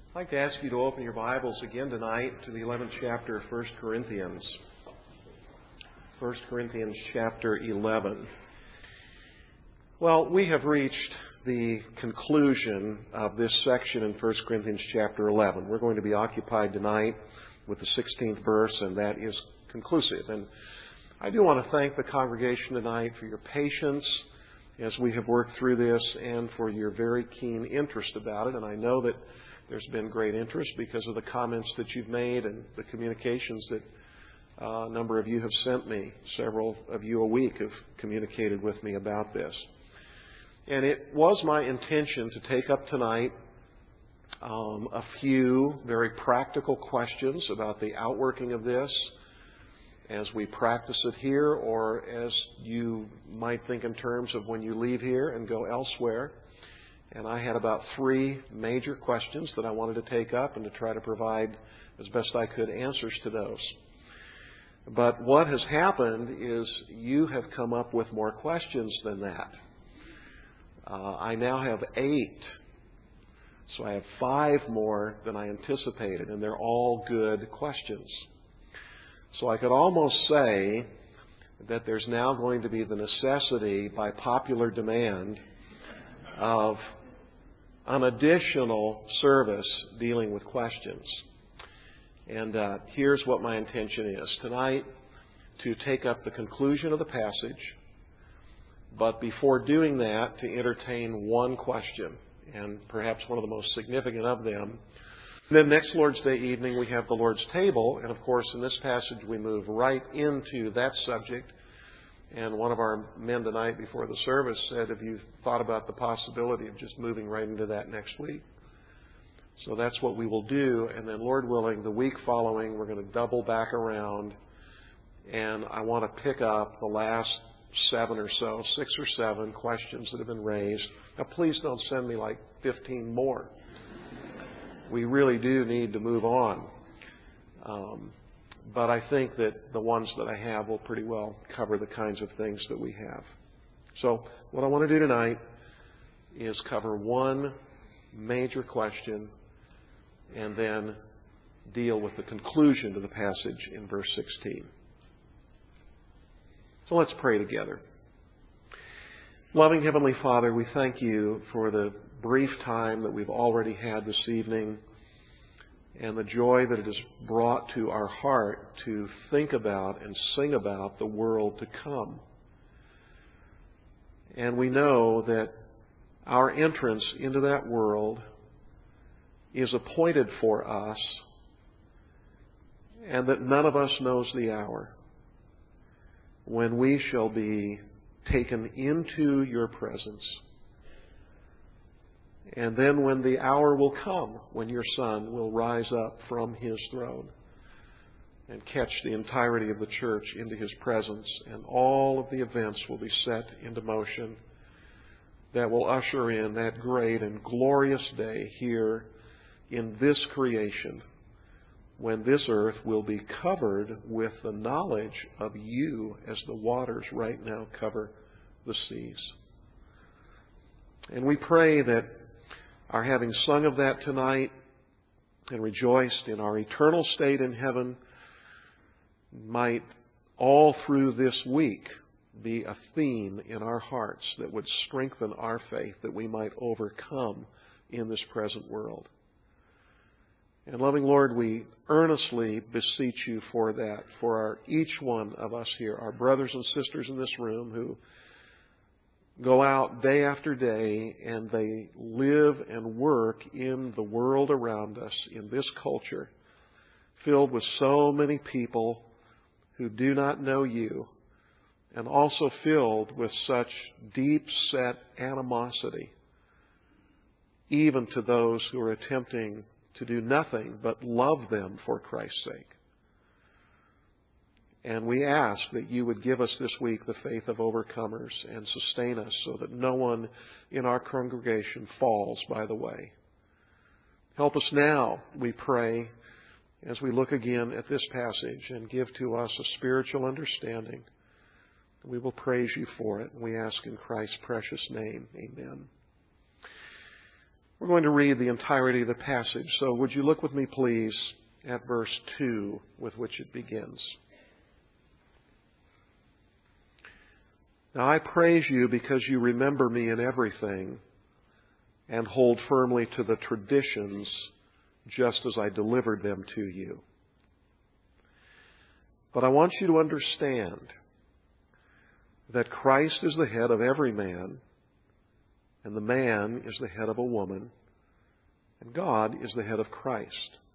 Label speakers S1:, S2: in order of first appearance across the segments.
S1: I'd like to ask you to open your Bibles again tonight to the 11th chapter of 1 Corinthians. 1 Corinthians chapter 11. Well, we have reached the conclusion of this section in 1 Corinthians chapter 11. We're going to be occupied tonight with the 16th verse, and that is conclusive. And I do want to thank the congregation tonight for your patience as we have worked through this and for your very keen interest about it. And I know that there's been great interest because of the comments that you've made and the communications that a number of you have sent me. Several of you a week have communicated with me about this. And it was my intention to take up tonight a few very practical questions about the outworking of this as we practice it here, or as you might think in terms of when you leave here and go elsewhere. And I had about 3 major questions that I wanted to take up and to try to provide as best I could answers to those. But what has happened is you have come up with more questions than that. I now have 8. So I have 5 more than I anticipated, and they're all good questions. So I could almost say that there's now going to be the necessity, by popular demand, of an additional service dealing with questions. And here's what my intention is. Tonight, to take up the conclusion of the passage, but before doing that, to entertain one question, and perhaps one of the most significant of them. Then next Lord's Day evening, we have the Lord's table, and of course in this passage we move right into that subject. And one of our men tonight before the service said, have you thought about the possibility of just moving right into that next week? So that's what we will do. And then, Lord willing, the week following, we're going to double back around. And I want to pick up the last 7 or so, 6 or 7 questions that have been raised. Now, please don't send me like 15 more. We really do need to move on. But I think that the ones that I have will pretty well cover the kinds of things that we have. So what I want to do tonight is cover one major question and then deal with the conclusion to the passage in verse 16. So let's pray together. Loving Heavenly Father, we thank you for the brief time that we've already had this evening and the joy that it has brought to our heart to think about and sing about the world to come. And we know that our entrance into that world is appointed for us, and that none of us knows the hour when we shall be taken into your presence. And then when the hour will come when your Son will rise up from His throne and catch the entirety of the church into His presence, and all of the events will be set into motion that will usher in that great and glorious day here in this creation, when this earth will be covered with the knowledge of you as the waters right now cover the seas. And we pray that our having sung of that tonight and rejoiced in our eternal state in heaven might all through this week be a theme in our hearts that would strengthen our faith, that we might overcome in this present world. And loving Lord, we earnestly beseech you for that, for each one of us here, our brothers and sisters in this room who go out day after day and they live and work in the world around us, in this culture, filled with so many people who do not know you, and also filled with such deep-set animosity, even to those who are attempting to do nothing but love them for Christ's sake. And we ask that you would give us this week the faith of overcomers and sustain us so that no one in our congregation falls by the way. Help us now, we pray, as we look again at this passage, and give to us a spiritual understanding. We will praise you for it. We ask in Christ's precious name. Amen. We're going to read the entirety of the passage. So would you look with me, please, at verse 2, with which it begins. Now I praise you because you remember me in everything and hold firmly to the traditions just as I delivered them to you. But I want you to understand that Christ is the head of every man, and the man is the head of a woman, and God is the head of Christ.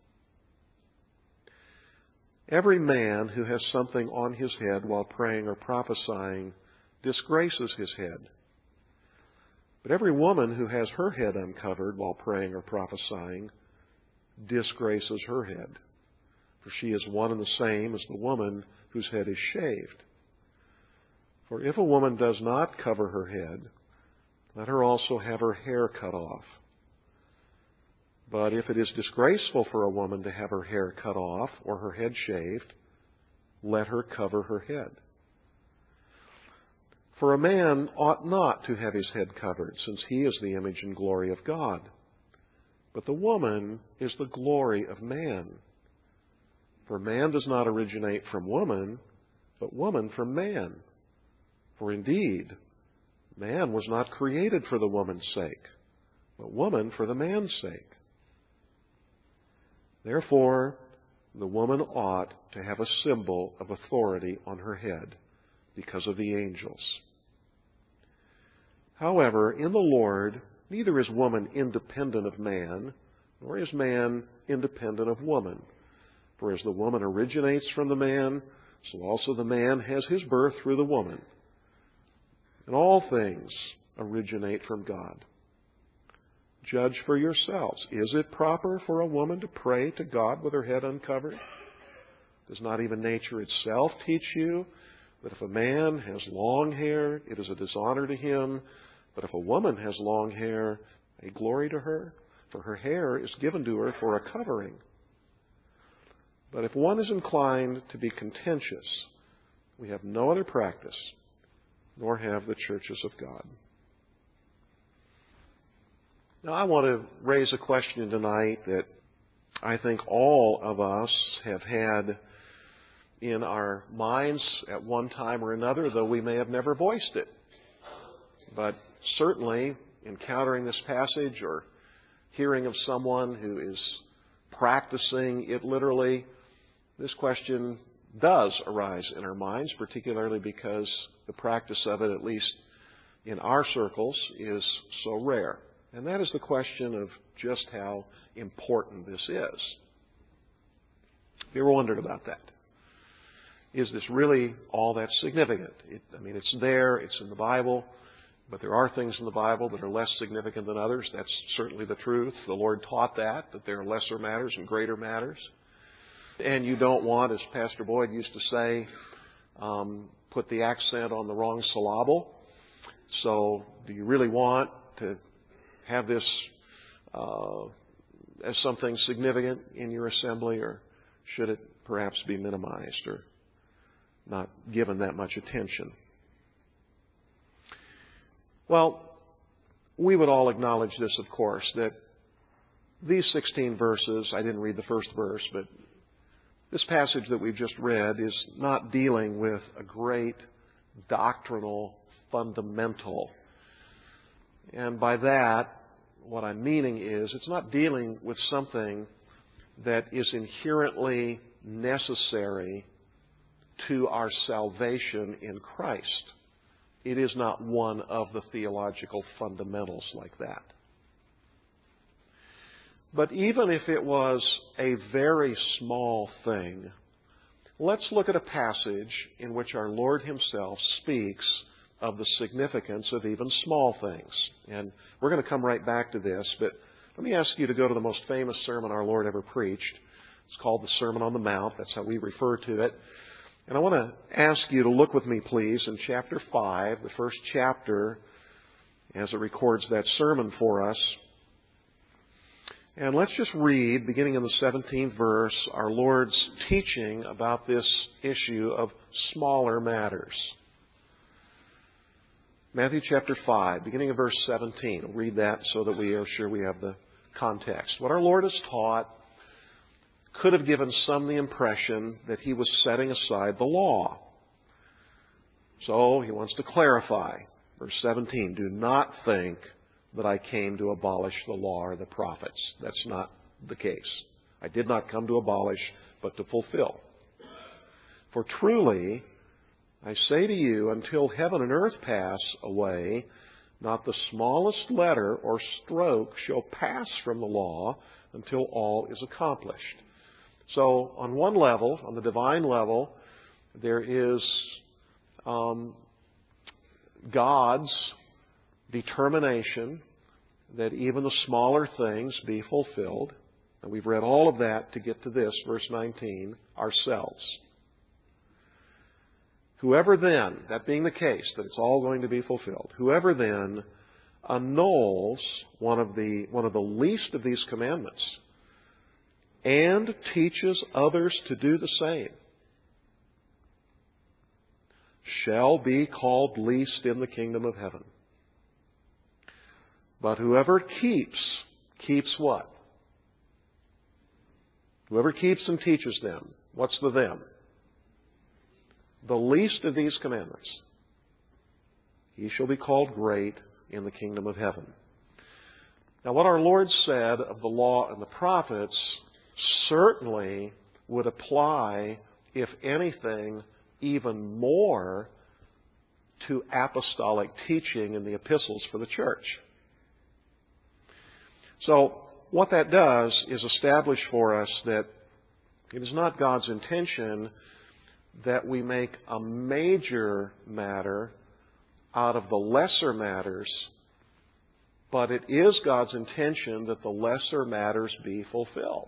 S1: Every man who has something on his head while praying or prophesying disgraces his head. But every woman who has her head uncovered while praying or prophesying disgraces her head, for she is one and the same as the woman whose head is shaved. For if a woman does not cover her head, let her also have her hair cut off. But if it is disgraceful for a woman to have her hair cut off or her head shaved, let her cover her head. For a man ought not to have his head covered, since he is the image and glory of God. But the woman is the glory of man. For man does not originate from woman, but woman from man. For indeed, man was not created for the woman's sake, but woman for the man's sake. Therefore, the woman ought to have a symbol of authority on her head because of the angels. However, in the Lord, neither is woman independent of man, nor is man independent of woman. For as the woman originates from the man, so also the man has his birth through the woman. And all things originate from God. Judge for yourselves. Is it proper for a woman to pray to God with her head uncovered? Does not even nature itself teach you that if a man has long hair, it is a dishonor to him, but if a woman has long hair, a glory to her? For her hair is given to her for a covering. But if one is inclined to be contentious, we have no other practice, nor have the churches of God. Now, I want to raise a question tonight that I think all of us have had in our minds at one time or another, though we may have never voiced it. But certainly, encountering this passage or hearing of someone who is practicing it literally, this question does arise in our minds, particularly because the practice of it, at least in our circles, is so rare. And that is the question of just how important this is. Have you ever wondered about that? Is this really all that significant? It's there, it's in the Bible, but there are things in the Bible that are less significant than others. That's certainly the truth. The Lord taught that there are lesser matters and greater matters. And you don't want, as Pastor Boyd used to say, put the accent on the wrong syllable. So do you really want to have this as something significant in your assembly, or should it perhaps be minimized or not given that much attention? Well, we would all acknowledge this, of course, that these 16 verses, I didn't read the first verse, but this passage that we've just read is not dealing with a great doctrinal fundamental. And by that, what I'm meaning is it's not dealing with something that is inherently necessary to our salvation in Christ. It is not one of the theological fundamentals like that. But even if it was a very small thing, let's look at a passage in which our Lord Himself speaks of the significance of even small things. And we're going to come right back to this, but let me ask you to go to the most famous sermon our Lord ever preached. It's called the Sermon on the Mount. That's how we refer to it. And I want to ask you to look with me, please, in chapter 5, the first chapter, as it records that sermon for us. And let's just read, beginning in the 17th verse, our Lord's teaching about this issue of smaller matters. Matthew chapter 5, beginning of verse 17. We'll read that so that we are sure we have the context. What our Lord has taught could have given some the impression that He was setting aside the law. So He wants to clarify. Verse 17, do not think that I came to abolish the law or the prophets. That's not the case. I did not come to abolish, but to fulfill. For truly, I say to you, until heaven and earth pass away, not the smallest letter or stroke shall pass from the law until all is accomplished. So, on one level, on the divine level, there is God's determination that even the smaller things be fulfilled. And we've read all of that to get to this, verse 19, ourselves. Whoever then, that being the case, that it's all going to be fulfilled, whoever then annuls one of the least of these commandments and teaches others to do the same shall be called least in the kingdom of heaven. But whoever keeps what? Whoever keeps and teaches them. What's the them? The least of these commandments. He shall be called great in the kingdom of heaven. Now, what our Lord said of the law and the prophets certainly would apply, if anything, even more to apostolic teaching in the epistles for the church. So, what that does is establish for us that it is not God's intention that we make a major matter out of the lesser matters, but it is God's intention that the lesser matters be fulfilled.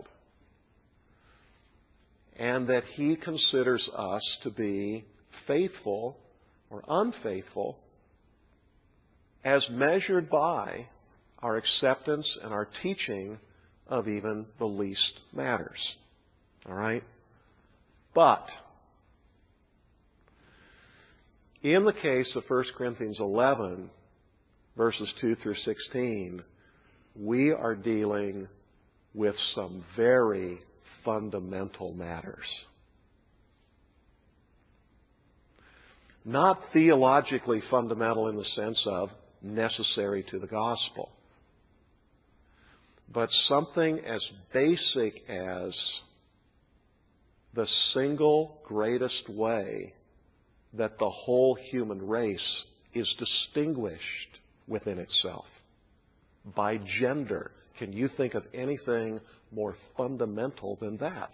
S1: And that He considers us to be faithful or unfaithful as measured by our acceptance and our teaching of even the least matters. All right? But in the case of 1 Corinthians 11, verses 2 through 16, we are dealing with some very fundamental matters. Not theologically fundamental in the sense of necessary to the gospel, but something as basic as the single greatest way that the whole human race is distinguished within itself. By gender. Can you think of anything more fundamental than that?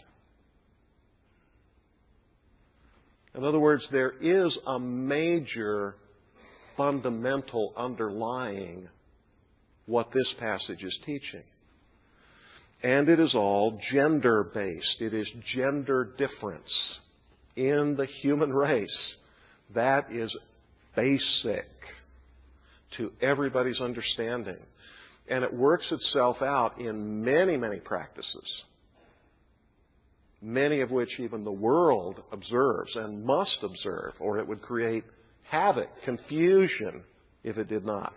S1: In other words, there is a major fundamental underlying what this passage is teaching. And it is all gender-based. It is gender difference in the human race. That is basic to everybody's understanding. And it works itself out in many, many practices, many of which even the world observes and must observe, or it would create havoc, confusion, if it did not.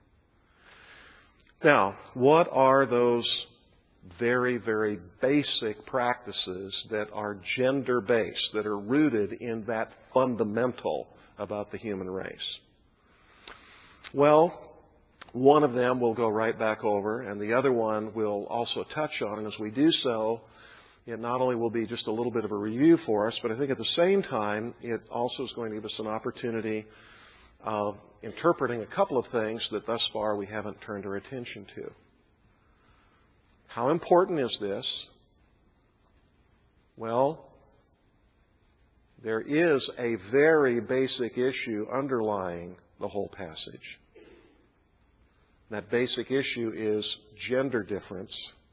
S1: Now, what are those very, very basic practices that are gender-based, that are rooted in that fundamental about the human race? Well, one of them we'll go right back over, and the other one we'll also touch on. And as we do so, it not only will be just a little bit of a review for us, but I think at the same time, it also is going to give us an opportunity of interpreting a couple of things that thus far we haven't turned our attention to. How important is this? Well, there is a very basic issue underlying the whole passage. That basic issue is gender difference.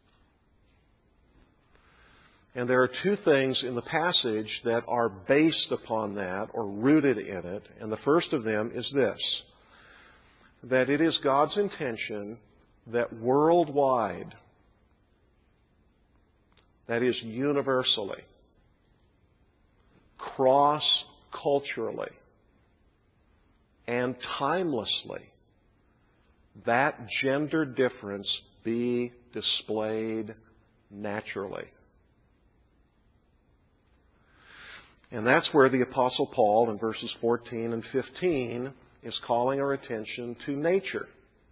S1: And there are two things in the passage that are based upon that or rooted in it. And the first of them is this: that it is God's intention that worldwide, that is universally, cross-culturally, and timelessly that gender difference be displayed naturally. And that's where the Apostle Paul in verses 14 and 15 is calling our attention to nature.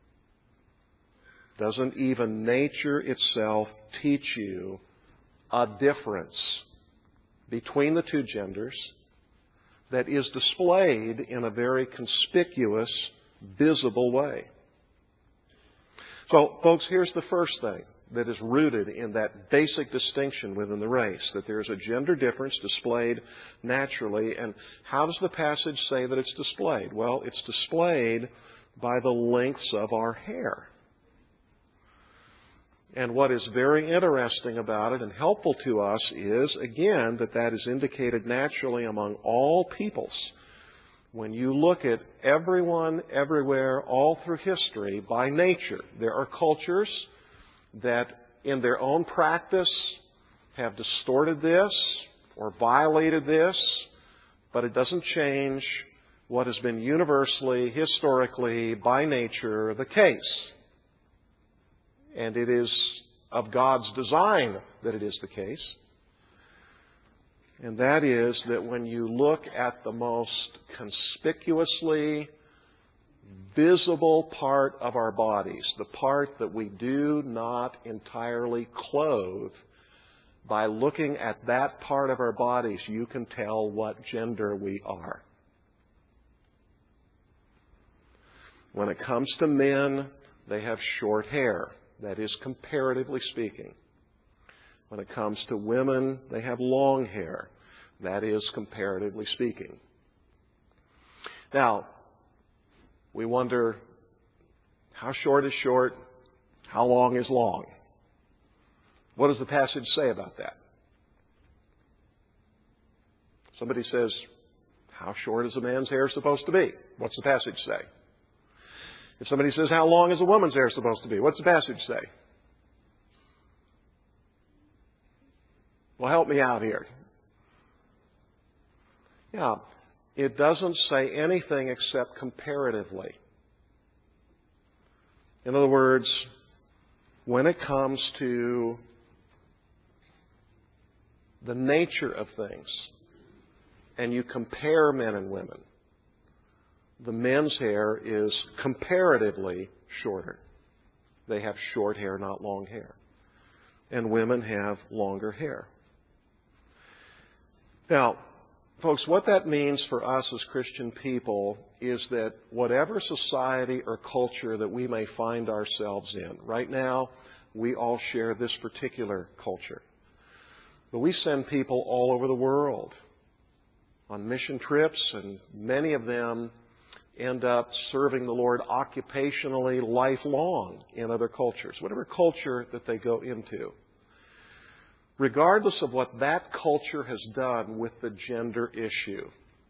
S1: Doesn't even nature itself teach you a difference between the two genders that is displayed in a very conspicuous, visible way? So, folks, here's the first thing that is rooted in that basic distinction within the race, that there is a gender difference displayed naturally. And how does the passage say that it's displayed? Well, it's displayed by the lengths of our hair. And what is very interesting about it and helpful to us is, again, that is indicated naturally among all peoples. When you look at everyone, everywhere, all through history, by nature, there are cultures that in their own practice have distorted this or violated this, but it doesn't change what has been universally, historically, by nature, the case. And it is of God's design that it is the case. And that is that when you look at the most conspicuously visible part of our bodies, the part that we do not entirely clothe, by looking at that part of our bodies, you can tell what gender we are. When it comes to men, they have short hair. That is, comparatively speaking. When it comes to women, they have long hair. That is, comparatively speaking. Now, we wonder, how short is short? How long is long? What does the passage say about that? Somebody says, how short is a man's hair supposed to be? What's the passage say? If somebody says, how long is a woman's hair supposed to be? What's the passage say? Well, help me out here. Yeah, it doesn't say anything except comparatively. In other words, when it comes to the nature of things, and you compare men and women, the men's hair is comparatively shorter. They have short hair, not long hair. And women have longer hair. Now, folks, what that means for us as Christian people is that whatever society or culture that we may find ourselves in, right now we all share this particular culture. But we send people all over the world on mission trips, and many of them end up serving the Lord occupationally lifelong in other cultures, whatever culture that they go into. Regardless of what that culture has done with the gender issue,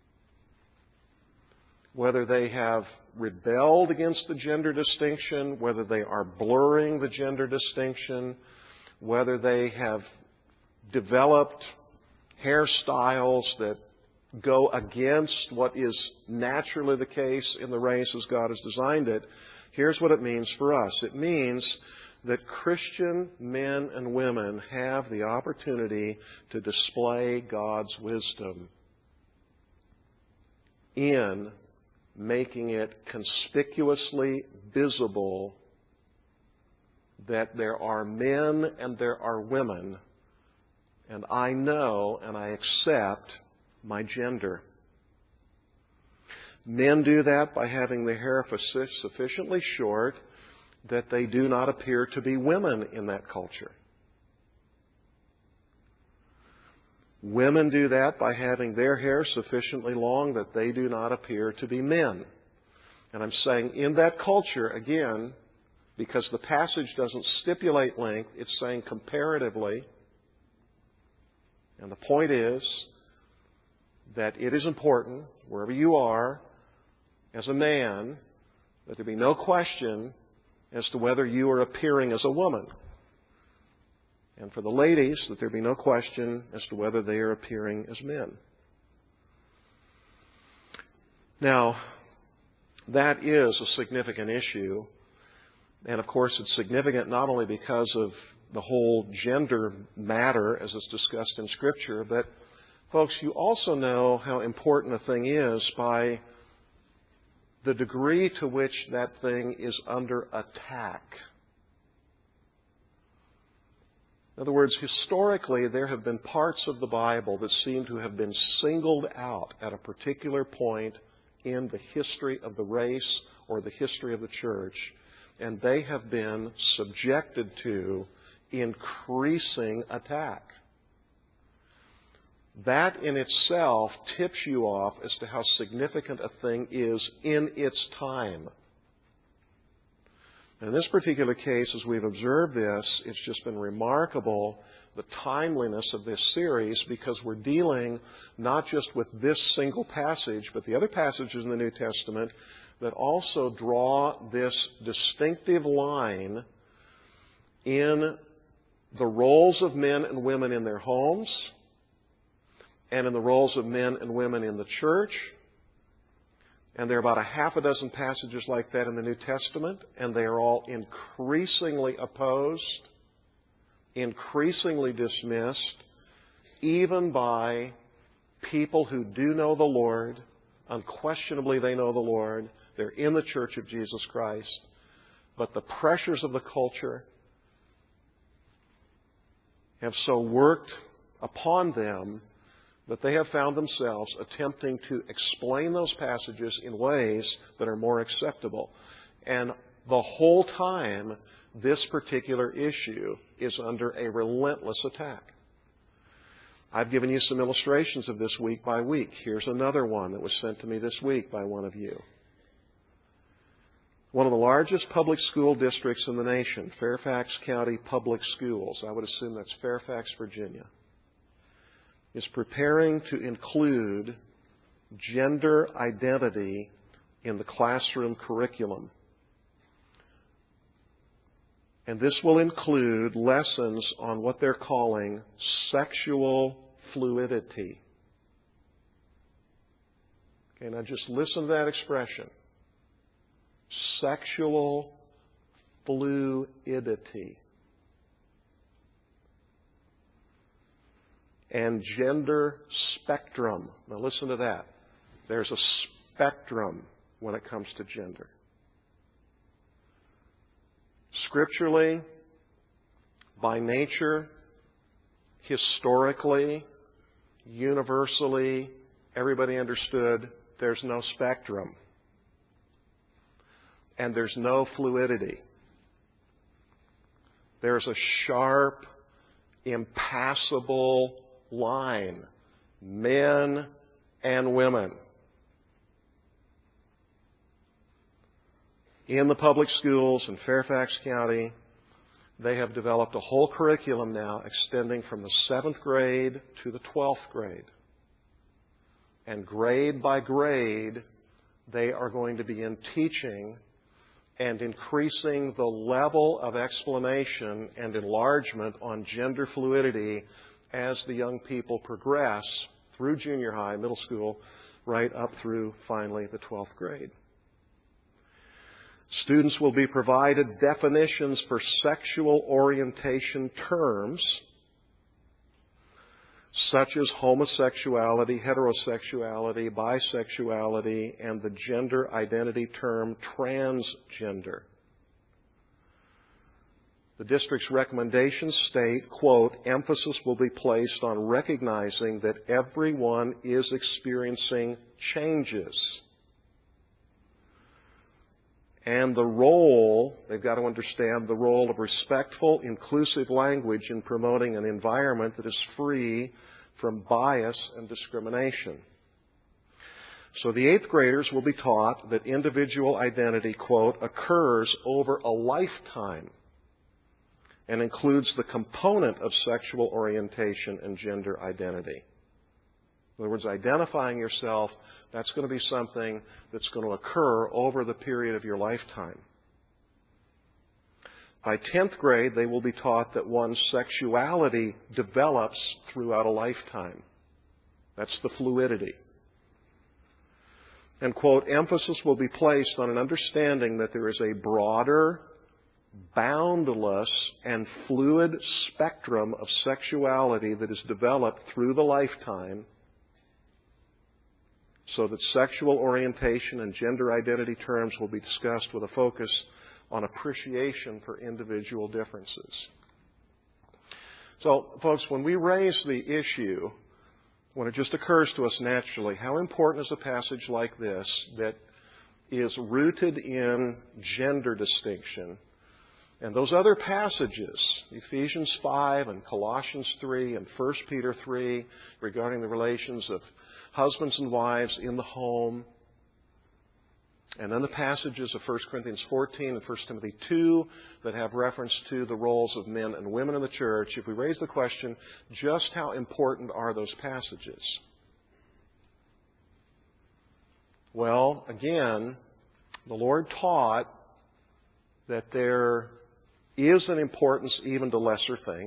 S1: whether they have rebelled against the gender distinction, whether they are blurring the gender distinction, whether they have developed hairstyles that go against what is naturally the case in the race as God has designed it, here's what it means for us. It means that Christian men and women have the opportunity to display God's wisdom in making it conspicuously visible that there are men and there are women, and I know and I accept my gender. Men do that by having their hair sufficiently short that they do not appear to be women in that culture. Women do that by having their hair sufficiently long that they do not appear to be men. And I'm saying in that culture, again, because the passage doesn't stipulate length, it's saying comparatively. And the point is that it is important, wherever you are, as a man, that there be no question as to whether you are appearing as a woman. And for the ladies, that there be no question as to whether they are appearing as men. Now, That is a significant issue. And of course, it's significant not only because of the whole gender matter as it's discussed in Scripture, but folks, you also know how important a thing is by the degree to which that thing is under attack. In other words, historically, there have been parts of the Bible that seem to have been singled out at a particular point in the history of the race or the history of the church, and they have been subjected to increasing attack. That in itself tips you off as to how significant a thing is in its time. In this particular case, as we've observed this, it's just been remarkable, the timeliness of this series, because we're dealing not just with this single passage, but the other passages in the New Testament that also draw this distinctive line in the roles of men and women in their homes, and in the roles of men and women in the church. And there are about a half a dozen passages like that in the New Testament, and they are all increasingly opposed, increasingly dismissed, even by people who do know the Lord. Unquestionably, they know the Lord. They're in the Church of Jesus Christ. But the pressures of the culture have so worked upon them that they have found themselves attempting to explain those passages in ways that are more acceptable. And the whole time, this particular issue is under a relentless attack. I've given you some illustrations of this week by week. Here's another one that was sent to me this week by one of you. One of the largest public school districts in the nation, Fairfax County Public Schools, I would assume that's Fairfax, Virginia, is preparing to include gender identity in the classroom curriculum. And this will include lessons on what they're calling sexual fluidity. Okay, now just listen to that expression. Sexual fluidity. And gender spectrum. Now listen to that. There's a spectrum when it comes to gender. Scripturally, by nature, historically, universally, everybody understood there's no spectrum. And there's no fluidity. There's a sharp, impassable line. Men and women. In the public schools in Fairfax County, they have developed a whole curriculum now extending from the 7th grade to the 12th grade. And grade by grade, they are going to begin teaching and increasing the level of explanation and enlargement on gender fluidity as the young people progress through junior high, middle school, right up through finally the 12th grade. Students will be provided definitions for sexual orientation terms such as homosexuality, heterosexuality, bisexuality, and the gender identity term transgender. The district's recommendations state, quote, emphasis will be placed on recognizing that everyone is experiencing changes. And the role, they've got to understand the role of respectful, inclusive language in promoting an environment that is free from bias and discrimination. So the 8th graders will be taught that individual identity, quote, occurs over a lifetime and includes the component of sexual orientation and gender identity. In other words, identifying yourself, that's going to be something that's going to occur over the period of your lifetime. By 10th grade, they will be taught that one's sexuality develops throughout a lifetime. That's the fluidity. And, quote, emphasis will be placed on an understanding that there is a broader, boundless, and fluid spectrum of sexuality that is developed through the lifetime, so that sexual orientation and gender identity terms will be discussed with a focus on appreciation for individual differences. So, folks, when we raise the issue, when it just occurs to us naturally, how important is a passage like this that is rooted in gender distinction? And those other passages, Ephesians 5 and Colossians 3 and 1 Peter 3, regarding the relations of husbands and wives in the home, and then the passages of 1 Corinthians 14 and 1 Timothy 2 that have reference to the roles of men and women in the church, if we raise the question, just how important are those passages? Well, again, the Lord taught that there is an importance even to lesser things.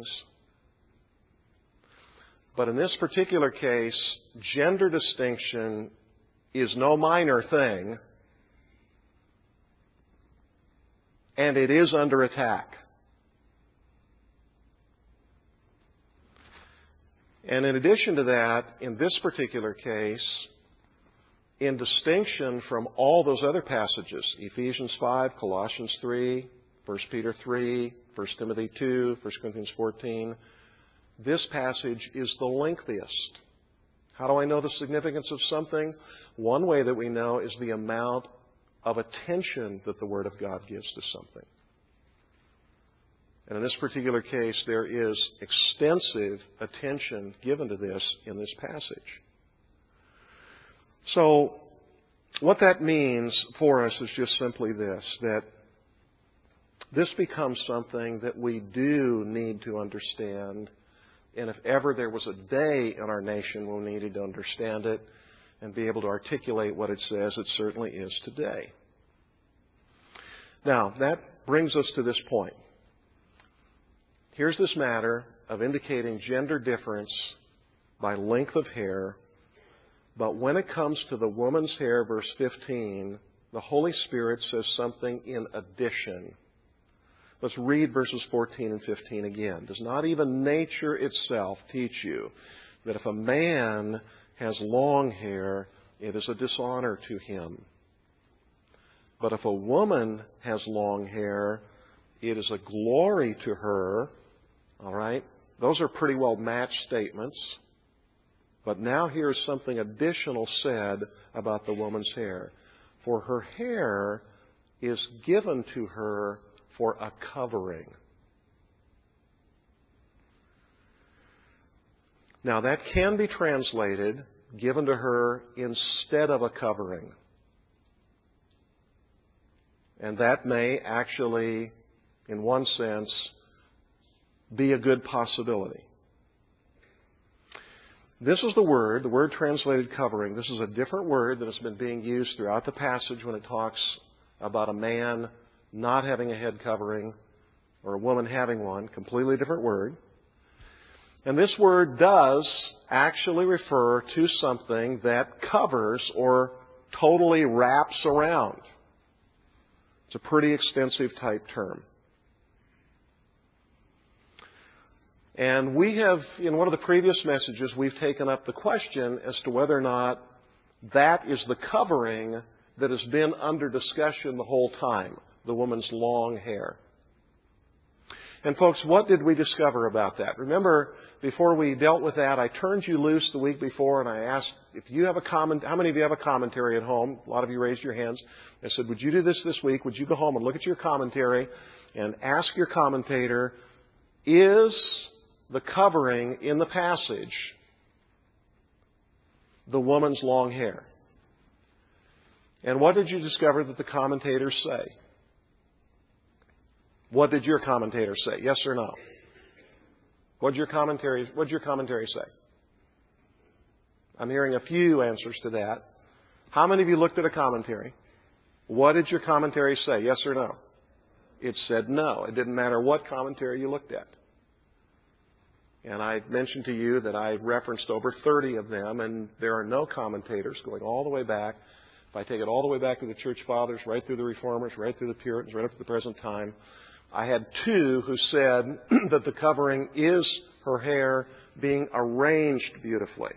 S1: But in this particular case, gender distinction is no minor thing, and it is under attack. And in addition to that, in this particular case, in distinction from all those other passages, Ephesians 5, Colossians 3, 1 Peter 3, 1 Timothy 2, 1 Corinthians 14, this passage is the lengthiest. How do I know the significance of something? One way that we know is the amount of attention that the Word of God gives to something. And in this particular case, there is extensive attention given to this in this passage. So, what that means for us is just simply this, that this becomes something that we do need to understand. And if ever there was a day in our nation when we needed to understand it and be able to articulate what it says, it certainly is today. Now, that brings us to this point. Here's this matter of indicating gender difference by length of hair, but when it comes to the woman's hair, verse 15, the Holy Spirit says something in addition. Let's read verses 14 and 15 again. Does not even nature itself teach you that if a man has long hair, it is a dishonor to him? But if a woman has long hair, it is a glory to her. All right? Those are pretty well matched statements. But now here's something additional said about the woman's hair. For her hair is given to her for a covering. Now that can be translated, given to her instead of a covering. And that may actually, in one sense, be a good possibility. This is the word translated covering. This is a different word that has been being used throughout the passage when it talks about a man not having a head covering or a woman having one. Completely different word. And this word does actually refer to something that covers or totally wraps around. It's a pretty extensive type term. And we have, in one of the previous messages, we've taken up the question as to whether or not that is the covering that has been under discussion the whole time, the woman's long hair. And folks, what did we discover about that? Remember, before we dealt with that, I turned you loose the week before and I asked if you have how many of you have a commentary at home? A lot of you raised your hands. I said, would you do this week? Would you go home and look at your commentary and ask your commentator, is the covering in the passage the woman's long hair? And what did you discover that the commentators say? What did your commentator say? Yes or no? What did your commentary say? I'm hearing a few answers to that. How many of you looked at a commentary? What did your commentary say? Yes or no? It said no. It didn't matter what commentary you looked at. And I mentioned to you that I referenced over 30 of them, and there are no commentators going all the way back. If I take it all the way back to the Church Fathers, right through the Reformers, right through the Puritans, right up to the present time, I had two who said that the covering is her hair being arranged beautifully.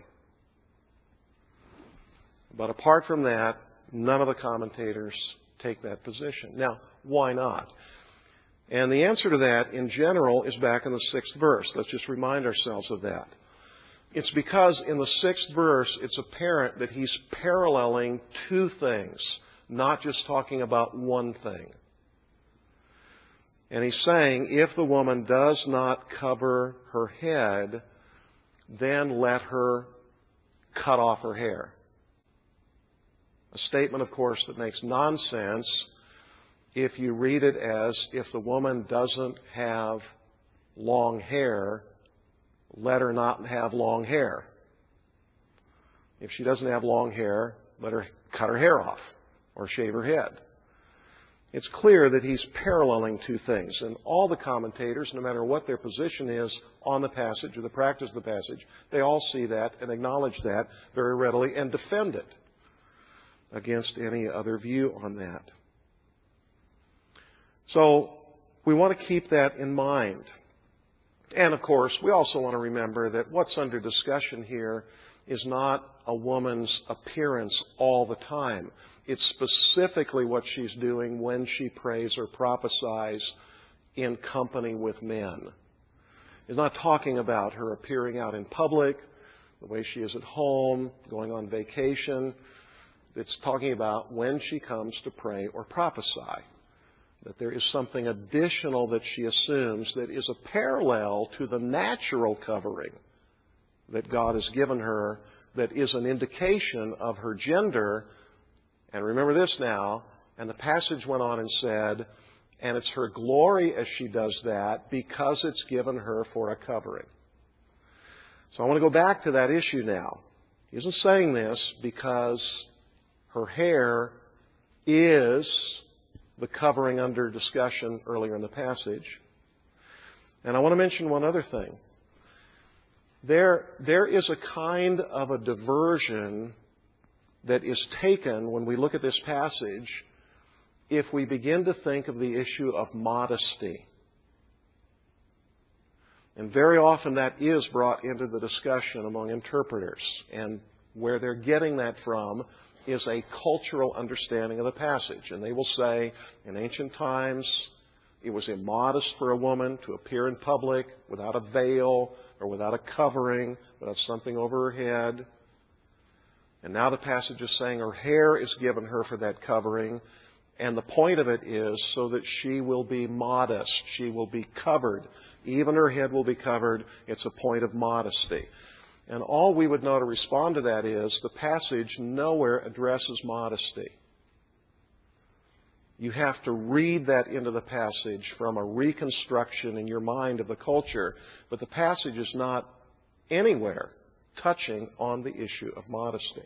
S1: But apart from that, none of the commentators take that position. Now, why not? And the answer to that, in general, is back in the 6th verse. Let's just remind ourselves of that. It's because in the 6th verse, it's apparent that he's paralleling two things, not just talking about one thing. And he's saying, if the woman does not cover her head, then let her cut off her hair. A statement, of course, that makes nonsense if you read it as, if the woman doesn't have long hair, let her not have long hair. If she doesn't have long hair, let her cut her hair off or shave her head. It's clear that he's paralleling two things. And all the commentators, no matter what their position is on the passage or the practice of the passage, they all see that and acknowledge that very readily and defend it against any other view on that. So we want to keep that in mind. And of course, we also want to remember that what's under discussion here is not a woman's appearance all the time. It's specifically what she's doing when she prays or prophesies in company with men. It's not talking about her appearing out in public, the way she is at home, going on vacation. It's talking about when she comes to pray or prophesy. That there is something additional that she assumes that is a parallel to the natural covering that God has given her, that is an indication of her gender. And remember this now, and the passage went on and said, and it's her glory as she does that because it's given her for a covering. So I want to go back to that issue now. He isn't saying this because her hair is the covering under discussion earlier in the passage. And I want to mention one other thing. There is a kind of a diversion that is taken when we look at this passage if we begin to think of the issue of modesty. And very often that is brought into the discussion among interpreters. And where they're getting that from is a cultural understanding of the passage. And they will say, in ancient times, it was immodest for a woman to appear in public without a veil or without a covering, without something over her head. And now the passage is saying her hair is given her for that covering. And the point of it is so that she will be modest. She will be covered. Even her head will be covered. It's a point of modesty. And all we would know to respond to that is the passage nowhere addresses modesty. You have to read that into the passage from a reconstruction in your mind of the culture. But the passage is not anywhere touching on the issue of modesty.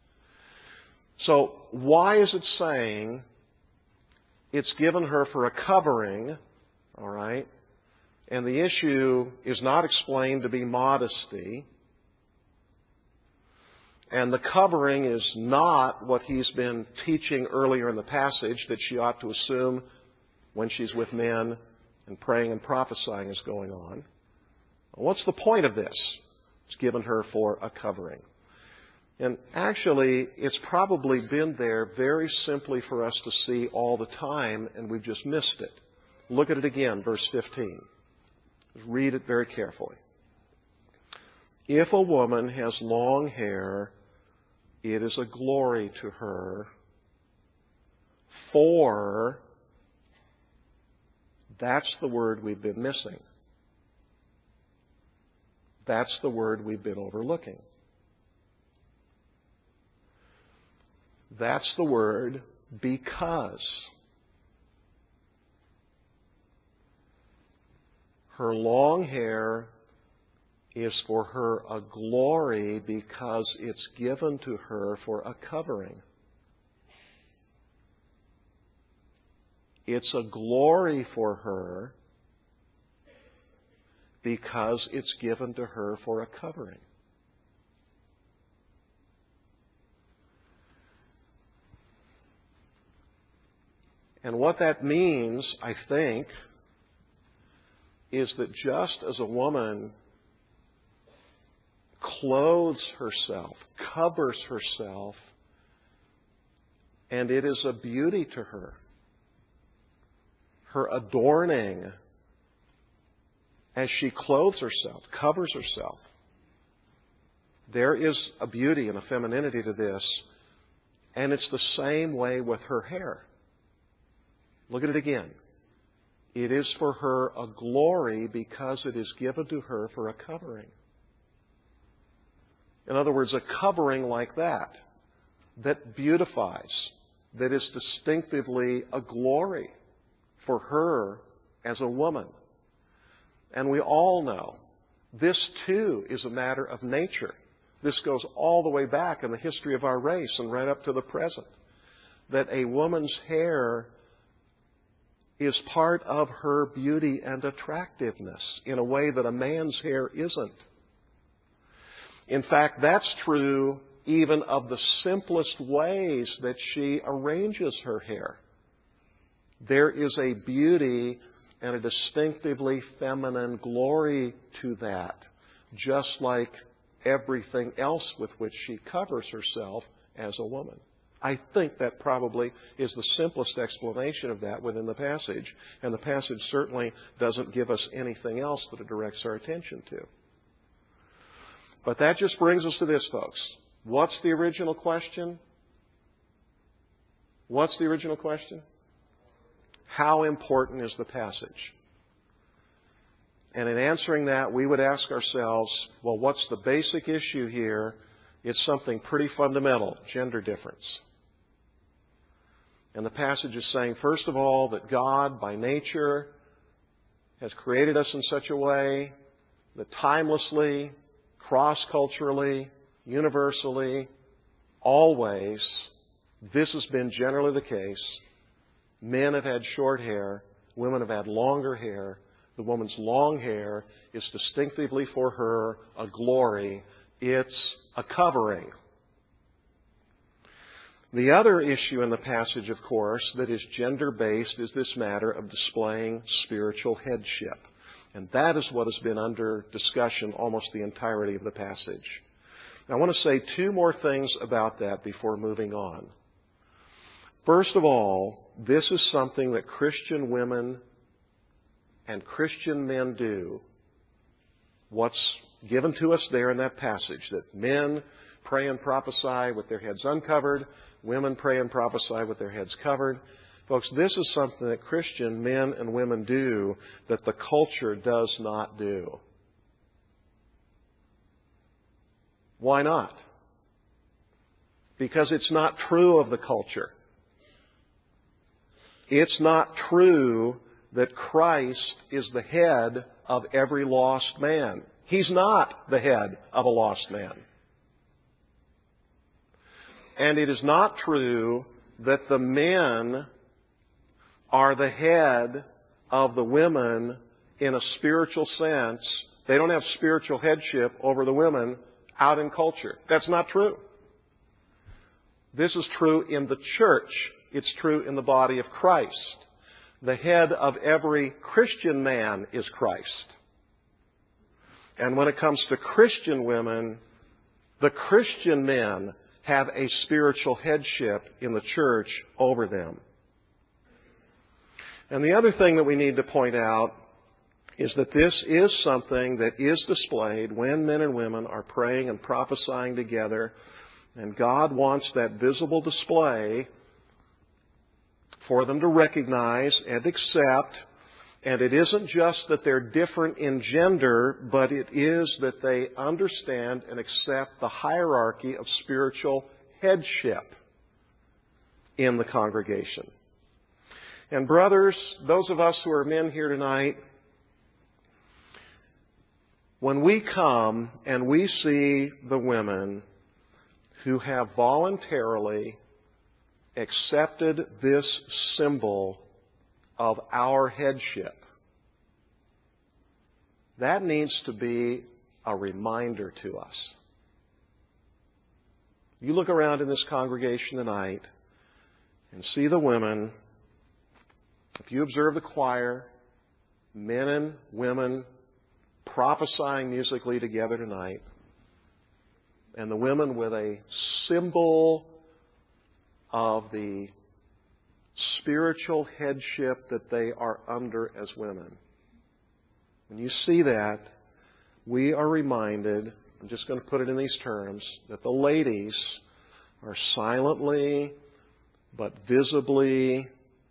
S1: So why is it saying it's given her for a covering, all right, and the issue is not explained to be modesty? And the covering is not what he's been teaching earlier in the passage, that she ought to assume when she's with men and praying and prophesying is going on. What's the point of this? It's given her for a covering. And actually, it's probably been there very simply for us to see all the time, and we've just missed it. Look at it again, verse 15. Read it very carefully. If a woman has long hair, it is a glory to her, for that's the word we've been missing. That's the word we've been overlooking. That's the word because. Her long hair is for her a glory because it's given to her for a covering. It's a glory for her because it's given to her for a covering. And what that means, I think, is that just as a woman clothes herself, covers herself, and it is a beauty to her, her adorning as she clothes herself, covers herself, there is a beauty and a femininity to this, and it's the same way with her hair. Look at it again. It is for her a glory because it is given to her for a covering. In other words, a covering like that beautifies, that is distinctively a glory for her as a woman. And we all know this too is a matter of nature. This goes all the way back in the history of our race and right up to the present. That a woman's hair is part of her beauty and attractiveness in a way that a man's hair isn't. In fact, that's true even of the simplest ways that she arranges her hair. There is a beauty and a distinctively feminine glory to that, just like everything else with which she covers herself as a woman. I think that probably is the simplest explanation of that within the passage, and the passage certainly doesn't give us anything else that it directs our attention to. But that just brings us to this, folks. What's the original question? What's the original question? How important is the passage? And in answering that, we would ask ourselves, well, what's the basic issue here? It's something pretty fundamental, gender difference. And the passage is saying, first of all, that God, by nature, has created us in such a way that timelessly, cross-culturally, universally, always, this has been generally the case. Men have had short hair. Women have had longer hair. The woman's long hair is distinctively for her a glory. It's a covering. The other issue in the passage, of course, that is gender-based is this matter of displaying spiritual headship. And that is what has been under discussion almost the entirety of the passage. Now, I want to say two more things about that before moving on. First of all, this is something that Christian women and Christian men do. What's given to us there in that passage, that men pray and prophesy with their heads uncovered, women pray and prophesy with their heads covered. Folks, this is something that Christian men and women do that the culture does not do. Why not? Because it's not true of the culture. It's not true that Christ is the head of every lost man. He's not the head of a lost man. And it is not true that the men are the head of the women in a spiritual sense. They don't have spiritual headship over the women out in culture. That's not true. This is true in the church. It's true in the body of Christ. The head of every Christian man is Christ. And when it comes to Christian women, the Christian men have a spiritual headship in the church over them. And the other thing that we need to point out is that this is something that is displayed when men and women are praying and prophesying together. And God wants that visible display for them to recognize and accept. And it isn't just that they're different in gender, but it is that they understand and accept the hierarchy of spiritual headship in the congregation. And brothers, those of us who are men here tonight, when we come and we see the women who have voluntarily accepted this symbol of our headship, that needs to be a reminder to us. You look around in this congregation tonight and see the women If you observe the choir, men and women prophesying musically together tonight, and the women with a symbol of the spiritual headship that they are under as women. When you see that, we are reminded, I'm just going to put it in these terms, that the ladies are silently but visibly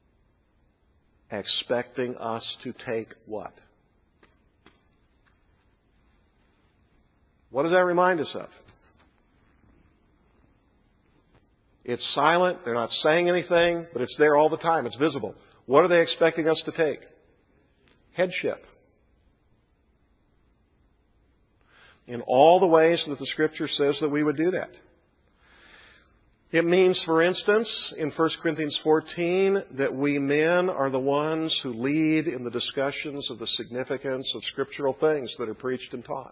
S1: expecting us to take what? What does that remind us of? It's silent, they're not saying anything, but it's there all the time, it's visible. What are they expecting us to take? Headship. In all the ways that the Scripture says that we would do that. It means, for instance, in 1 Corinthians 14, that we men are the ones who lead in the discussions of the significance of scriptural things that are preached and taught.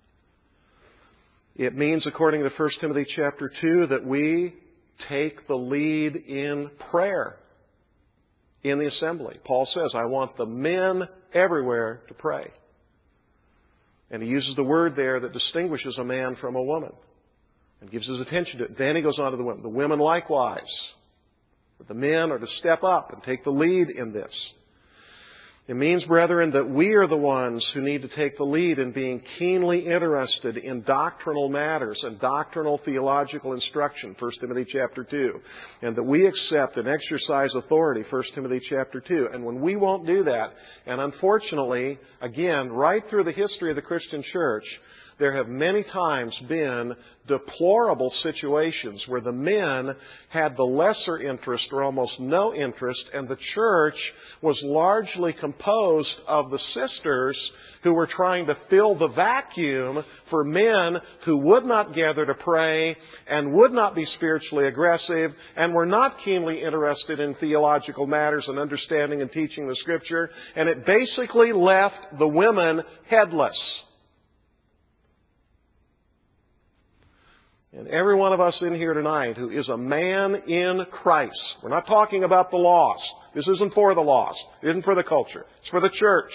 S1: It means, according to 1 Timothy chapter 2, that we take the lead in prayer in the assembly. Paul says, I want the men everywhere to pray. And he uses the word there that distinguishes a man from a woman and gives his attention to it. Then he goes on to the women. The women likewise. But the men are to step up and take the lead in this. It means, brethren, that we are the ones who need to take the lead in being keenly interested in doctrinal matters and doctrinal theological instruction, 1 Timothy chapter 2. And that we accept and exercise authority, 1 Timothy chapter 2. And when we won't do that, and unfortunately, again, right through the history of the Christian church, there have many times been deplorable situations where the men had the lesser interest or almost no interest, and the church was largely composed of the sisters who were trying to fill the vacuum for men who would not gather to pray and would not be spiritually aggressive and were not keenly interested in theological matters and understanding and teaching the Scripture. And it basically left the women headless. And every one of us in here tonight who is a man in Christ, we're not talking about the lost. This isn't for the lost. It isn't for the culture. It's for the church.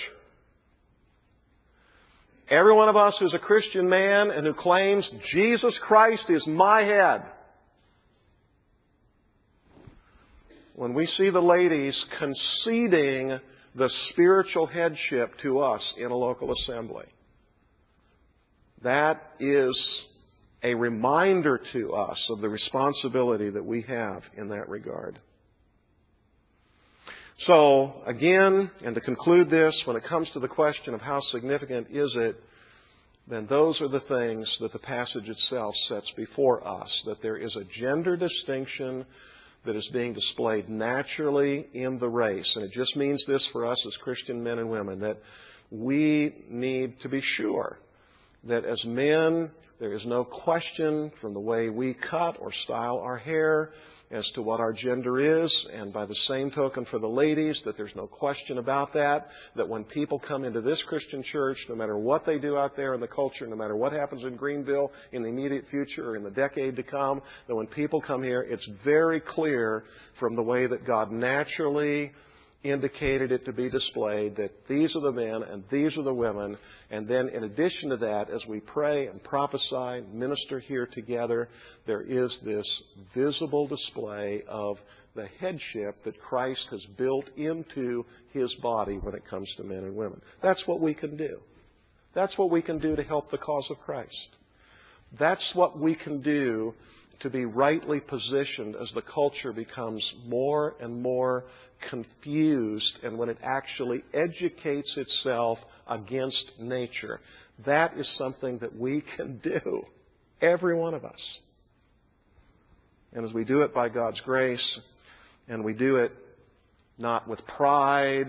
S1: Every one of us who's a Christian man and who claims Jesus Christ is my head. When we see the ladies conceding the spiritual headship to us in a local assembly, that is a reminder to us of the responsibility that we have in that regard. So, again, and to conclude this, when it comes to the question of how significant is it, then those are the things that the passage itself sets before us, that there is a gender distinction that is being displayed naturally in the race. And it just means this for us as Christian men and women, that we need to be sure that as men, there is no question from the way we cut or style our hair as to what our gender is, and by the same token for the ladies, that there's no question about that, that when people come into this Christian church, no matter what they do out there in the culture, no matter what happens in Greenville in the immediate future or in the decade to come, that when people come here, it's very clear from the way that God naturally indicated it to be displayed that these are the men and these are the women. And then in addition to that, as we pray and prophesy, minister here together, there is this visible display of the headship that Christ has built into His body when it comes to men and women. That's what we can do. That's what we can do to help the cause of Christ. That's what we can do to be rightly positioned as the culture becomes more and more confused, and when it actually educates itself against nature. That is something that we can do, every one of us. And as we do it by God's grace, and we do it not with pride,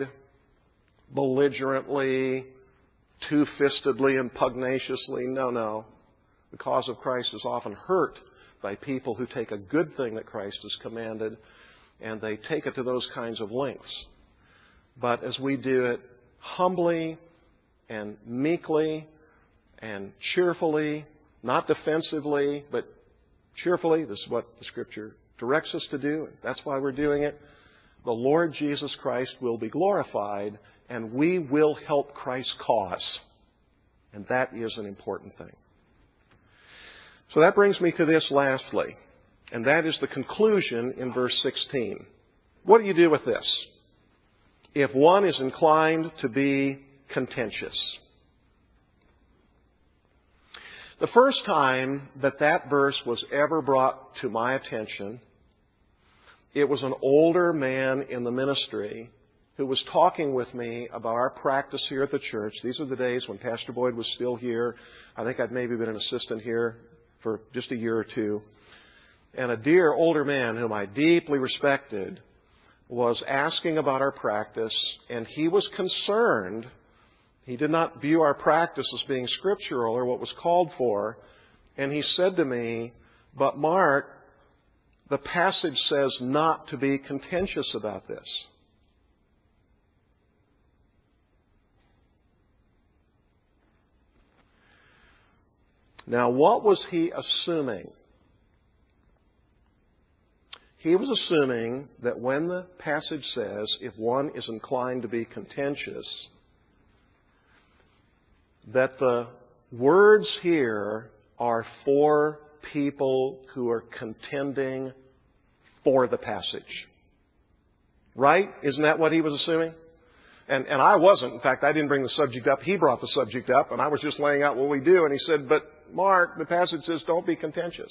S1: belligerently, two-fistedly and pugnaciously, no. The cause of Christ is often hurt by people who take a good thing that Christ has commanded and they take it to those kinds of lengths. But as we do it humbly and meekly and cheerfully, not defensively, but cheerfully, this is what the Scripture directs us to do. That's why we're doing it. the Lord Jesus Christ will be glorified, and we will help Christ's cause. And that is an important thing. So that brings me to this lastly, and that is the conclusion in verse 16. What do you do with this? If one is inclined to be contentious. The first time that verse was ever brought to my attention, it was an older man in the ministry who was talking with me about our practice here at the church. These are the days when Pastor Boyd was still here. I think I'd maybe been an assistant here for just a year or two. And a dear older man whom I deeply respected was asking about our practice, and he was concerned. He did not view our practice as being scriptural or what was called for. And he said to me, "But Mark, the passage says not to be contentious about this." Now, what was he assuming? He was assuming that when the passage says, if one is inclined to be contentious, that the words here are for people who are contending for the passage. Right? Isn't that what he was assuming? And I wasn't. In fact, I didn't bring the subject up. He brought the subject up, and I was just laying out what we do. And he said, "But Mark, the passage says don't be contentious."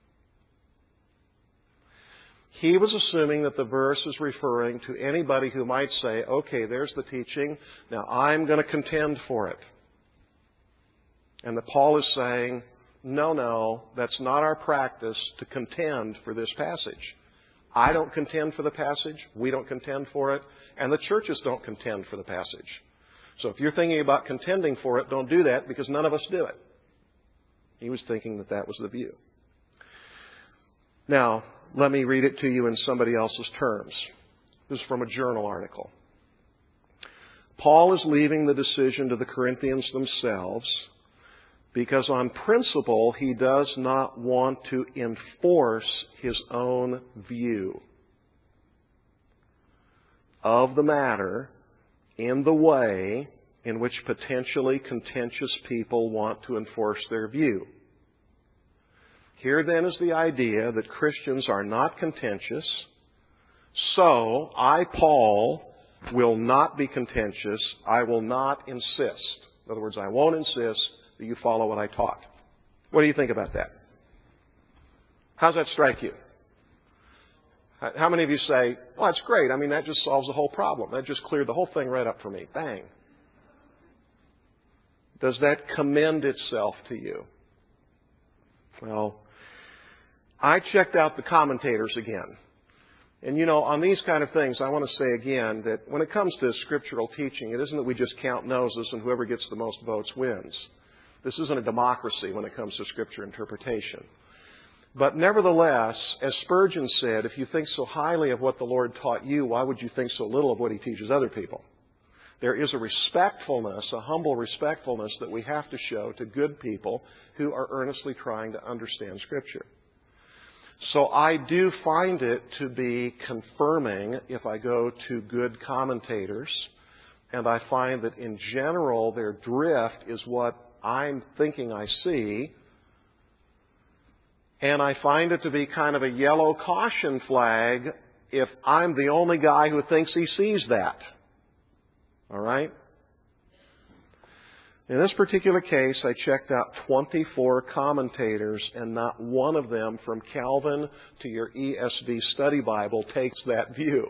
S1: He was assuming that the verse is referring to anybody who might say, "Okay, there's the teaching. Now I'm going to contend for it." And that Paul is saying, no, that's not our practice to contend for this passage. I don't contend for the passage. We don't contend for it. And the churches don't contend for the passage. So if you're thinking about contending for it, don't do that because none of us do it. He was thinking that was the view. Now, let me read it to you in somebody else's terms. This is from a journal article. Paul is leaving the decision to the Corinthians themselves because on principle he does not want to enforce his own view of the matter in the way in which potentially contentious people want to enforce their view. Here then is the idea that Christians are not contentious, so I, Paul, will not be contentious. I will not insist. In other words, I won't insist that you follow what I taught. What do you think about that? How does that strike you? How many of you say, "Well, that's great. I mean, that just solves the whole problem. That just cleared the whole thing right up for me. Bang." Does that commend itself to you? Well, I checked out the commentators again. And on these kind of things, I want to say again that when it comes to scriptural teaching, it isn't that we just count noses and whoever gets the most votes wins. This isn't a democracy when it comes to scripture interpretation. But nevertheless, as Spurgeon said, if you think so highly of what the Lord taught you, why would you think so little of what He teaches other people? There is a respectfulness, a humble respectfulness that we have to show to good people who are earnestly trying to understand Scripture. So I do find it to be confirming if I go to good commentators, and I find that in general their drift is what I'm thinking I see, and I find it to be kind of a yellow caution flag if I'm the only guy who thinks he sees that. All right? In this particular case, I checked out 24 commentators, and not one of them, from Calvin to your ESV study Bible, takes that view.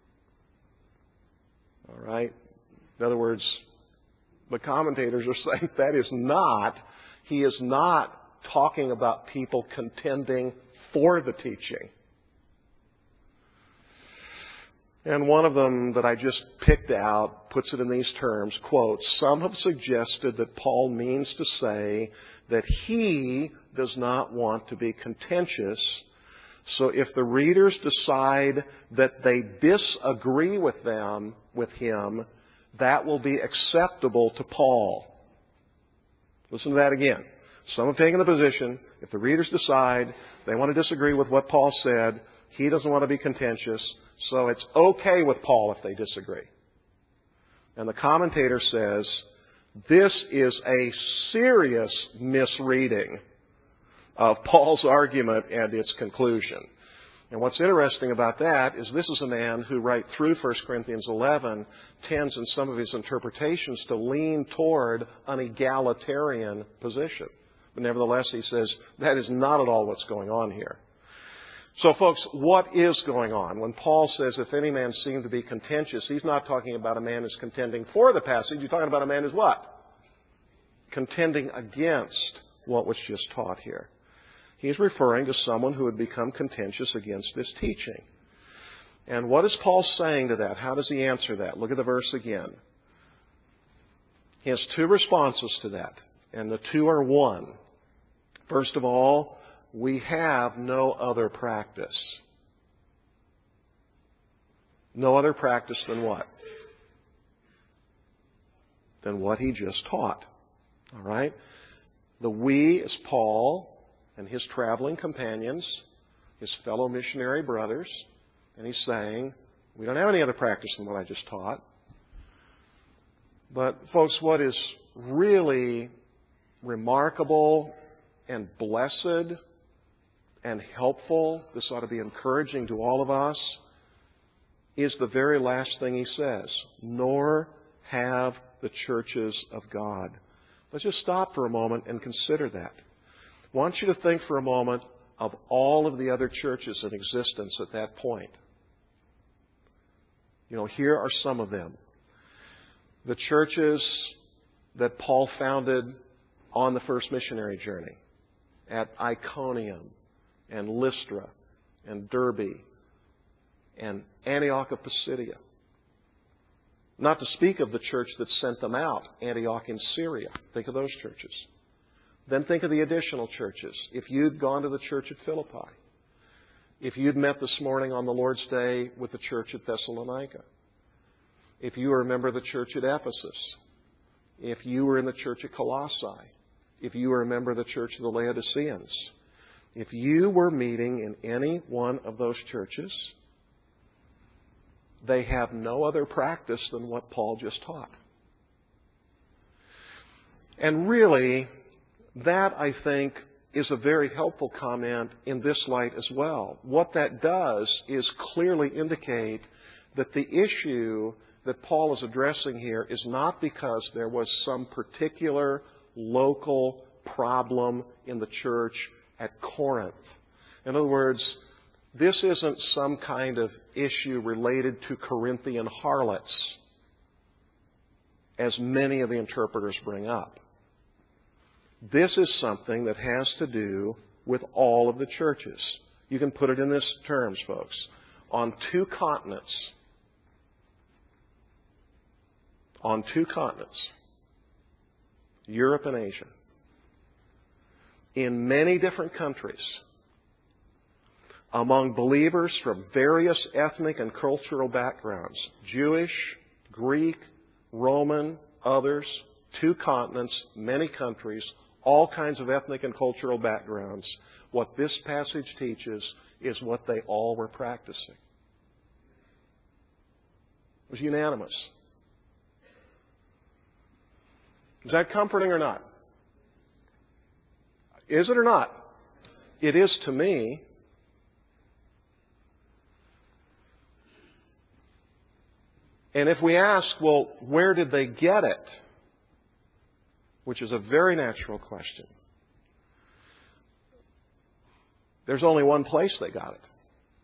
S1: All right? In other words, the commentators are saying he is not talking about people contending for the teaching. And one of them that I just picked out puts it in these terms, quote, "Some have suggested that Paul means to say that he does not want to be contentious, so if the readers decide that they disagree with him, that will be acceptable to Paul." Listen to that again. Some have taken the position, if the readers decide they want to disagree with what Paul said, he doesn't want to be contentious, So it's okay with Paul if they disagree. And the commentator says, this is a serious misreading of Paul's argument and its conclusion. And what's interesting about that is this is a man who, right through 1 Corinthians 11, tends in some of his interpretations to lean toward an egalitarian position. But nevertheless, he says, that is not at all what's going on here. So, folks, what is going on? When Paul says, if any man seem to be contentious, he's not talking about a man who's contending for the passage. He's talking about a man who's what? Contending against what was just taught here. He's referring to someone who had become contentious against this teaching. And what is Paul saying to that? How does he answer that? Look at the verse again. He has two responses to that, and the two are one. First of all, we have no other practice. No other practice than what? Than what he just taught. All right? The we is Paul and his traveling companions, his fellow missionary brothers, and he's saying, we don't have any other practice than what I just taught. But, folks, what is really remarkable and blessed and helpful, this ought to be encouraging to all of us, is the very last thing he says, nor have the churches of God. Let's just stop for a moment and consider that. I want you to think for a moment of all of the other churches in existence at that point. You know, here are some of them. The churches that Paul founded on the first missionary journey at Iconium and Lystra and Derbe and Antioch of Pisidia. Not to speak of the church that sent them out, Antioch in Syria. Think of those churches. Then think of the additional churches. If you'd gone to the church at Philippi, if you'd met this morning on the Lord's Day with the church at Thessalonica, if you were a member of the church at Ephesus, if you were in the church at Colossae, if you were a member of the church of the Laodiceans, if you were meeting in any one of those churches, they have no other practice than what Paul just taught. And really, that, I think, is a very helpful comment in this light as well. What that does is clearly indicate that the issue that Paul is addressing here is not because there was some particular local problem in the church at Corinth. In other words, this isn't some kind of issue related to Corinthian harlots, as many of the interpreters bring up. This is something that has to do with all of the churches. You can put it in this terms, folks. On two continents, Europe and Asia, in many different countries, among believers from various ethnic and cultural backgrounds, Jewish, Greek, Roman, others, two continents, many countries, all kinds of ethnic and cultural backgrounds, what this passage teaches is what they all were practicing. It was unanimous. Is that comforting or not? Is it or not? It is to me. And if we ask, well, where did they get it? Which is a very natural question. There's only one place they got it.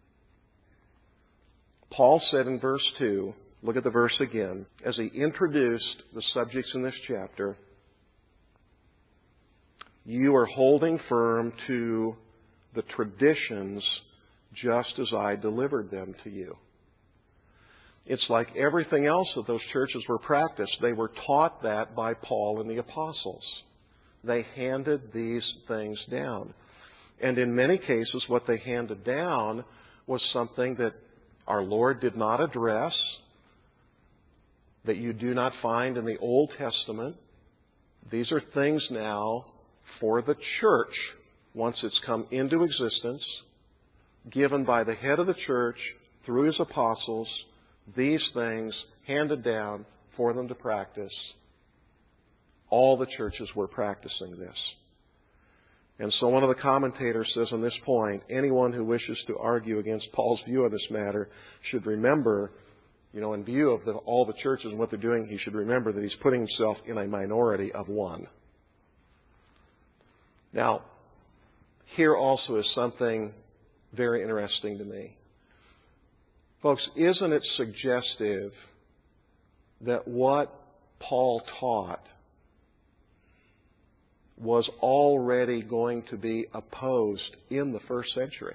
S1: Paul said in verse 2, look at the verse again, as he introduced the subjects in this chapter, you are holding firm to the traditions just as I delivered them to you. It's like everything else that those churches were practiced. They were taught that by Paul and the apostles. They handed these things down. And in many cases, what they handed down was something that our Lord did not address, that you do not find in the Old Testament. These are things now for the church, once it's come into existence, given by the head of the church through His apostles, these things handed down for them to practice. All the churches were practicing this. And so one of the commentators says on this point, anyone who wishes to argue against Paul's view of this matter should remember, in view of all the churches and what they're doing, he should remember that he's putting himself in a minority of one. Now, here also is something very interesting to me. Folks, isn't it suggestive that what Paul taught was already going to be opposed in the first century?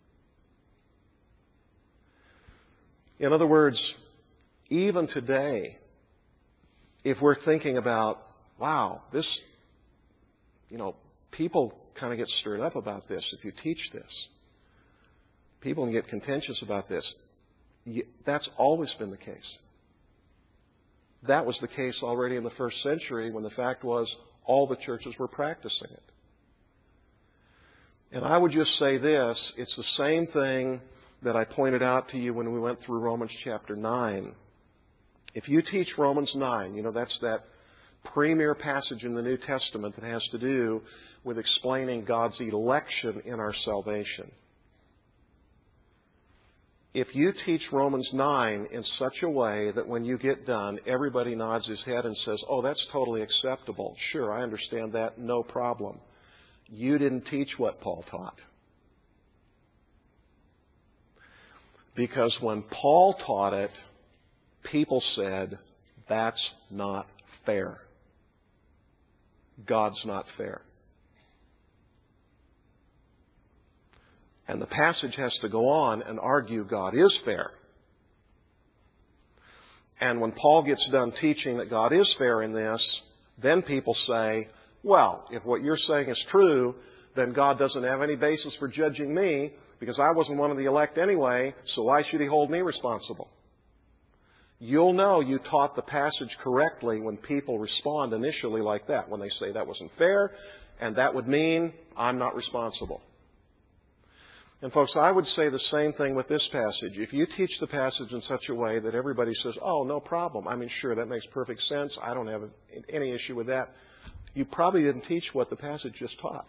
S1: In other words, even today, if we're thinking about, wow, this, people kind of get stirred up about this if you teach this. People can get contentious about this. That's always been the case. That was the case already in the first century when the fact was all the churches were practicing it. And I would just say this, it's the same thing that I pointed out to you when we went through Romans chapter 9. If you teach Romans 9, that's that premier passage in the New Testament that has to do with explaining God's election in our salvation. If you teach Romans 9 in such a way that when you get done, everybody nods his head and says, oh, that's totally acceptable. Sure, I understand that. No problem. You didn't teach what Paul taught. Because when Paul taught it, people said, that's not fair. God's not fair. And the passage has to go on and argue God is fair. And when Paul gets done teaching that God is fair in this, then people say, well, if what you're saying is true, then God doesn't have any basis for judging me because I wasn't one of the elect anyway, so why should He hold me responsible? You'll know you taught the passage correctly when people respond initially like that, when they say that wasn't fair, and that would mean I'm not responsible. And folks, I would say the same thing with this passage. If you teach the passage in such a way that everybody says, oh, no problem. I mean, sure, that makes perfect sense. I don't have any issue with that. You probably didn't teach what the passage just taught.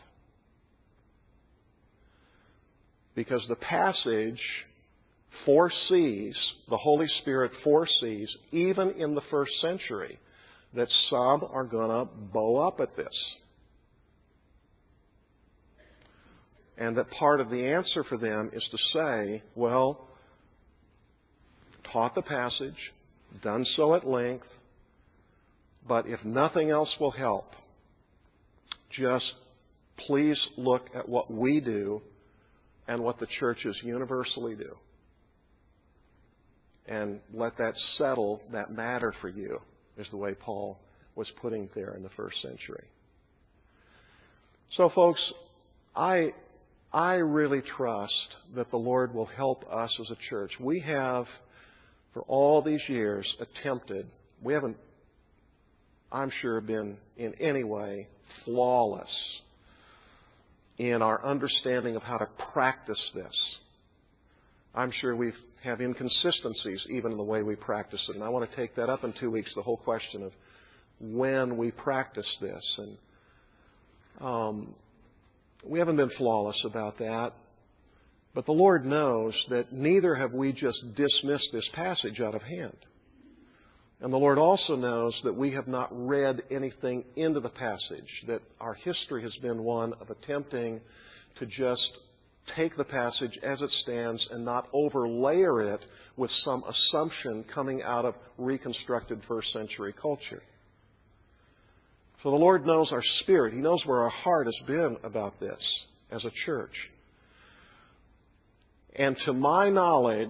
S1: Because the passage foresees, the Holy Spirit foresees, even in the first century, that some are going to bow up at this. And that part of the answer for them is to say, well, taught the passage, done so at length, but if nothing else will help, just please look at what we do and what the churches universally do. And let that settle that matter for you, is the way Paul was putting it there in the first century. So, folks, I really trust that the Lord will help us as a church. We have, for all these years, attempted, we haven't, I'm sure, been in any way flawless in our understanding of how to practice this. I'm sure we have inconsistencies even in the way we practice it. And I want to take that up in 2 weeks, the whole question of when we practice this. And we haven't been flawless about that. But the Lord knows that neither have we just dismissed this passage out of hand. And the Lord also knows that we have not read anything into the passage, that our history has been one of attempting to just take the passage as it stands and not overlayer it with some assumption coming out of reconstructed first century culture. So the Lord knows our spirit. He knows where our heart has been about this as a church. And to my knowledge,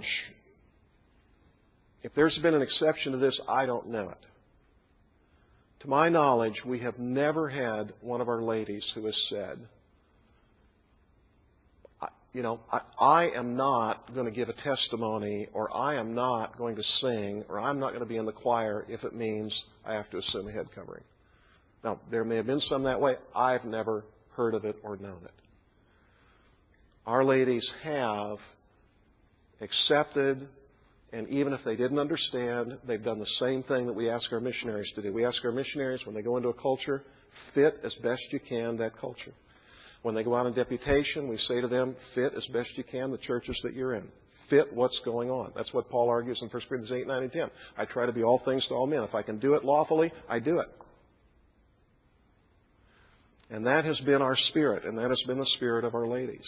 S1: if there's been an exception to this, I don't know it. To my knowledge, we have never had one of our ladies who has said, I am not going to give a testimony, or I am not going to sing, or I'm not going to be in the choir if it means I have to assume a head covering. Now, there may have been some that way. I've never heard of it or known it. Our ladies have accepted, and even if they didn't understand, they've done the same thing that we ask our missionaries to do. We ask our missionaries, when they go into a culture, fit as best you can that culture. When they go out on deputation, we say to them, fit as best you can the churches that you're in. Fit what's going on. That's what Paul argues in 1 Corinthians 8, 9, and 10. I try to be all things to all men. If I can do it lawfully, I do it. And that has been our spirit, and that has been the spirit of Our Ladies.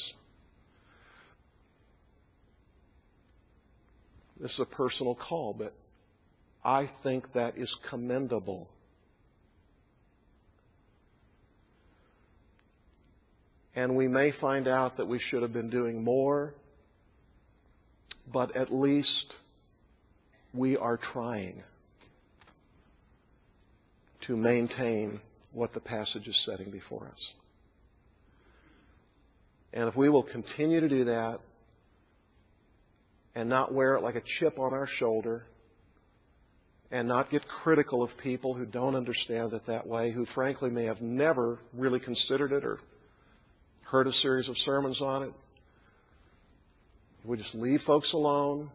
S1: This is a personal call, but I think that is commendable. And we may find out that we should have been doing more, but at least we are trying to maintain what the passage is setting before us. And if we will continue to do that and not wear it like a chip on our shoulder and not get critical of people who don't understand it that way, who frankly may have never really considered it or heard a series of sermons on it, we just leave folks alone,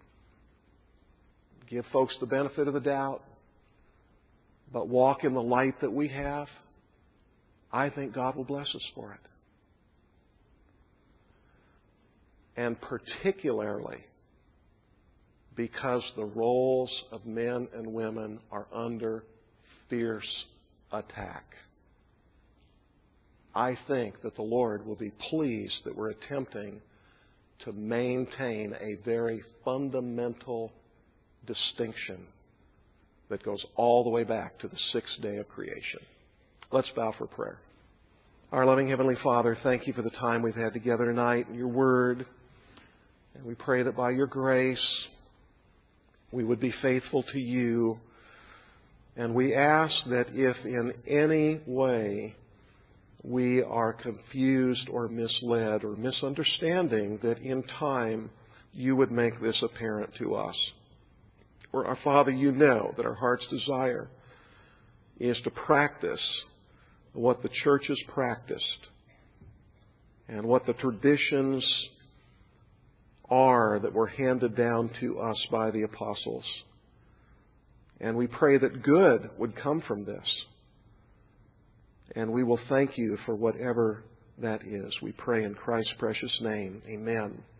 S1: give folks the benefit of the doubt, but walk in the light that we have, I think God will bless us for it. And particularly because the roles of men and women are under fierce attack. I think that the Lord will be pleased that we're attempting to maintain a very fundamental distinction that goes all the way back to the sixth day of creation. Let's bow for prayer. Our loving Heavenly Father, thank You for the time we've had together tonight and Your Word. And we pray that by Your grace we would be faithful to You. And we ask that if in any way we are confused or misled or misunderstanding, that in time You would make this apparent to us. For our Father, You know that our heart's desire is to practice what the church has practiced and what the traditions are that were handed down to us by the apostles. And we pray that good would come from this. And we will thank You for whatever that is. We pray in Christ's precious name. Amen.